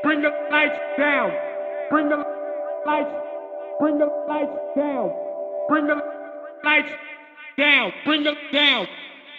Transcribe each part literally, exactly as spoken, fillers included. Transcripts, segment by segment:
Bring the lights down. Bring the lights. Bring the lights down. Bring the lights down. Bring them down.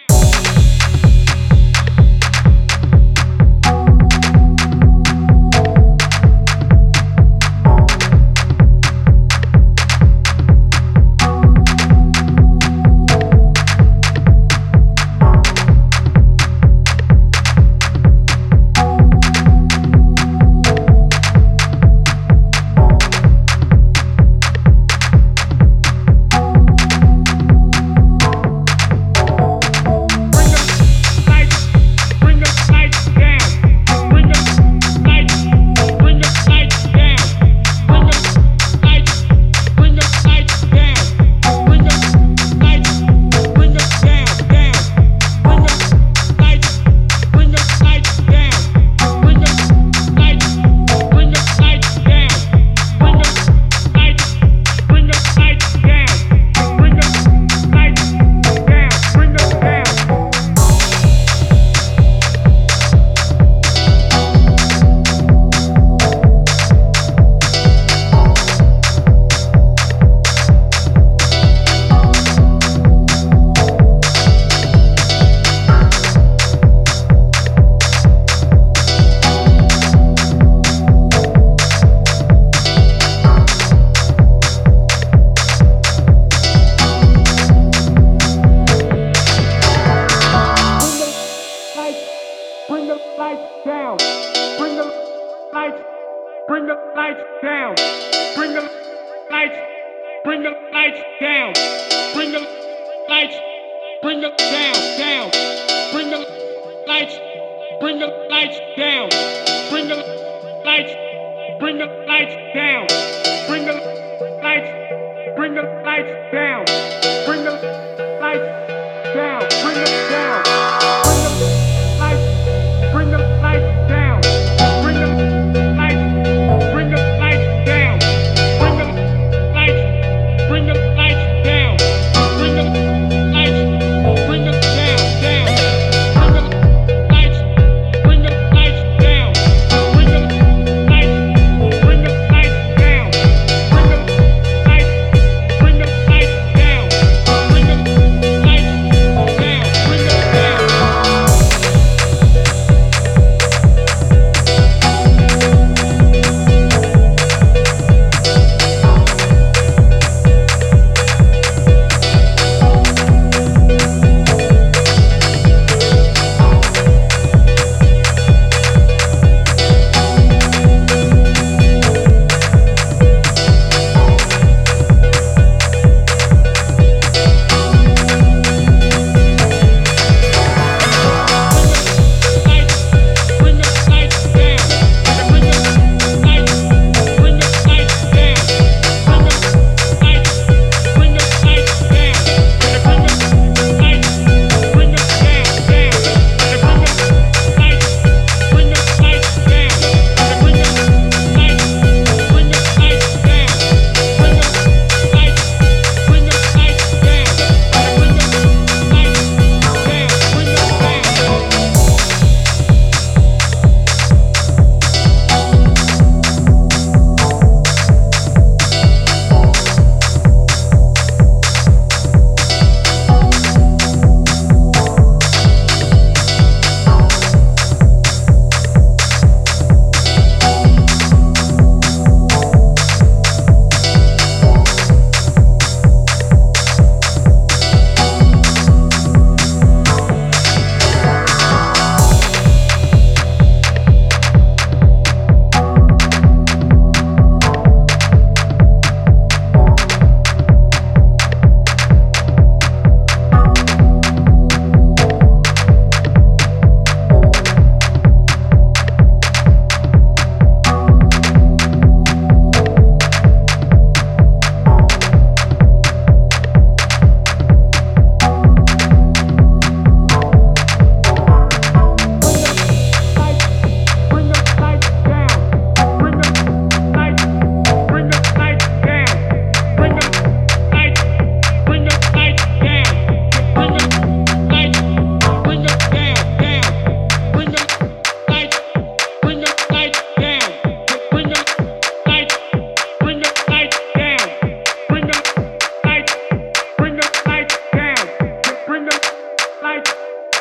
Bring the lights down. Bring the lights. Bring the lights down. Bring the lights. Bring the lights down. Bring the lights. Bring the down, down. Bring the lights. Bring the lights down. Bring the lights. Bring the lights down. Bring the lights. Bring the lights down. Bring the lights down. Bring them down. Bring the lights. Bring the lights down. Bring the lights. Bring the lights down. Bring the lights. Bring the lights down. Bring the lights. Bring them down, down. Bring the lights. Bring the lights down. Bring the lights. Bring the lights down. Bring the lights. Bring the lights down. Bring the lights down.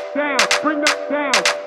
down, bring the down.